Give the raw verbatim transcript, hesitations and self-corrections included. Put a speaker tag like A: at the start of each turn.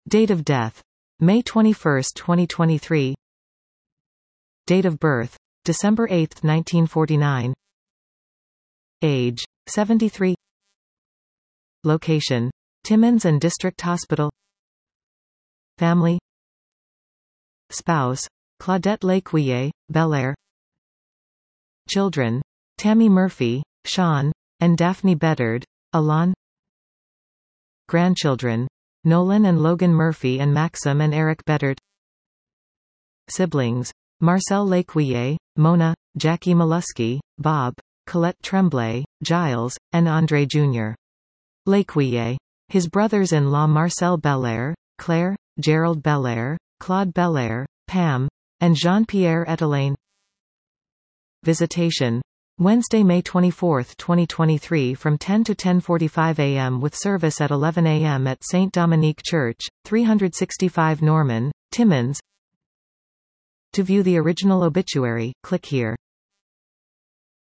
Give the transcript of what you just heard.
A: Date of death: May twenty-first, twenty twenty-three. Date of birth: December eighth, nineteen forty-nine. Age: seventy-three. Location: Timmins and District Hospital. Family. Spouse: Claudette Lécuyer, Bel-Air. Children: Tammy Murphy, Sean, and Daphne Bedard, Alon. Grandchildren: Nolan and Logan Murphy and Maxim and Eric Bedard. Siblings: Marcel Lécuyer, Mona, Jackie Mollusky, Bob, Colette Tremblay, Giles, and André Junior Lécuyer. His brothers-in-law Marcel Bel-Air, Claire, Gerald Bel-Air, Claude Bel-Air, Pam, and Jean-Pierre Etelaine. Visitation: Wednesday, May twenty-fourth, twenty twenty-three from ten to ten forty-five a m with service at eleven a m at Saint Dominique Church, three sixty-five Norman, Timmins. To view the original obituary, click here.